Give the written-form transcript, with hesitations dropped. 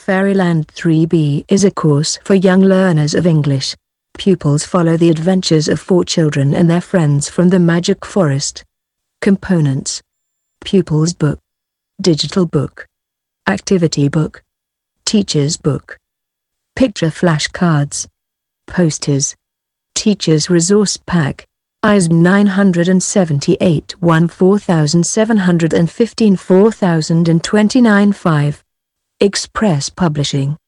Fairyland 3B is a course for young learners of English. Pupils follow the adventures of 4 children and their friends from the Magic Forest. Components: Pupils Book, Digital Book, Activity Book, Teacher's Book, Picture Flashcards, Posters, Teacher's Resource Pack, ISBN 978 14715 4029 5. Express Publishing.